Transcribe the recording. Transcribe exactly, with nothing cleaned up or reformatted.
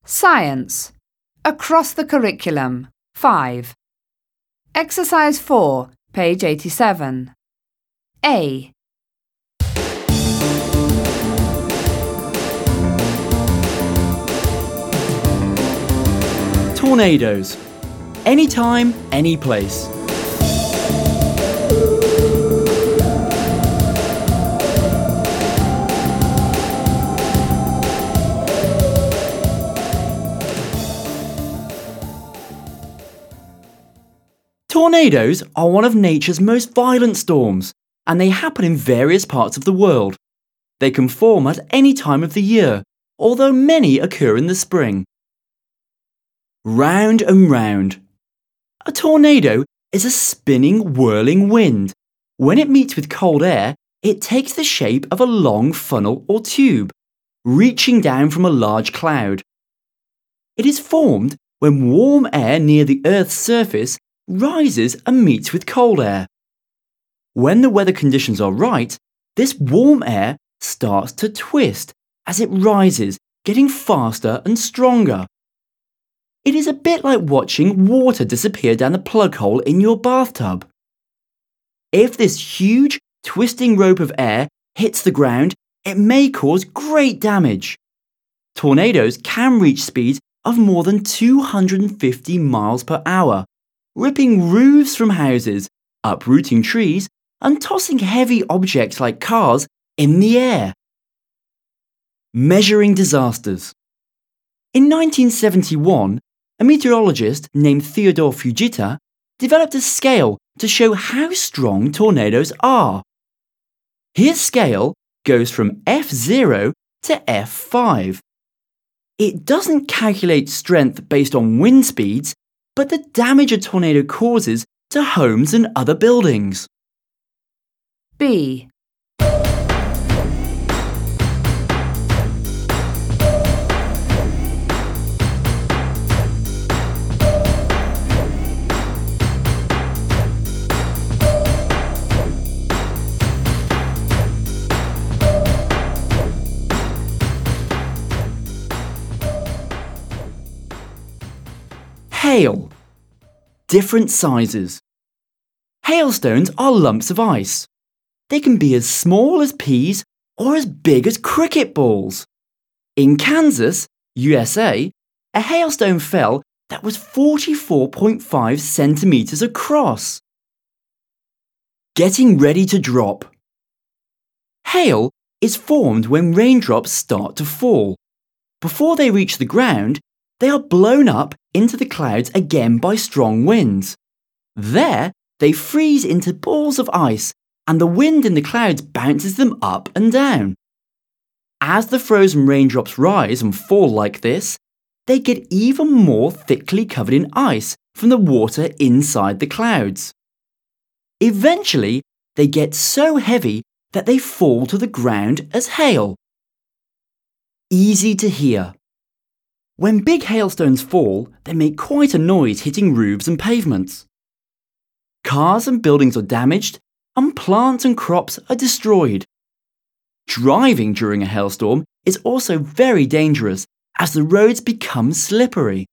Science. Across the curriculum. five. Exercise four, page eighty-seven. A. Tornadoes. Anytime, any place. Tornadoes are one of nature's most violent storms, and they happen in various parts of the world. They can form at any time of the year, although many occur in the spring. Round and round. A tornado is a spinning, whirling wind. When it meets with cold air, it takes the shape of a long funnel or tube, reaching down from a large cloud. It is formed when warm air near the Earth's surface rises and meets with cold air. When the weather conditions are right, this warm air starts to twist as it rises, getting faster and stronger. It is a bit like watching water disappear down the plug hole in your bathtub. If this huge, twisting rope of air hits the ground, it may cause great damage. Tornadoes can reach speeds of more than two hundred fifty miles per hour, ripping roofs from houses, uprooting trees, and tossing heavy objects like cars in the air. Measuring disasters. In nineteen seventy-one, a meteorologist named Theodore Fujita developed a scale to show how strong tornadoes are. His scale goes from F zero to F five. It doesn't calculate strength based on wind speeds, but the damage a tornado causes to homes and other buildings. B. Hail. Different sizes. Hailstones are lumps of ice. They can be as small as peas or as big as cricket balls. In Kansas, U S A, a hailstone fell that was forty-four point five centimetres across. Getting ready to drop. Hail is formed when raindrops start to fall. Before they reach the ground, they are blown up into the clouds again by strong winds. There, they freeze into balls of ice, and the wind in the clouds bounces them up and down. As the frozen raindrops rise and fall like this, they get even more thickly covered in ice from the water inside the clouds. Eventually, they get so heavy that they fall to the ground as hail. Easy to hear. When big hailstones fall, they make quite a noise hitting roofs and pavements. Cars and buildings are damaged, and plants and crops are destroyed. Driving during a hailstorm is also very dangerous as the roads become slippery.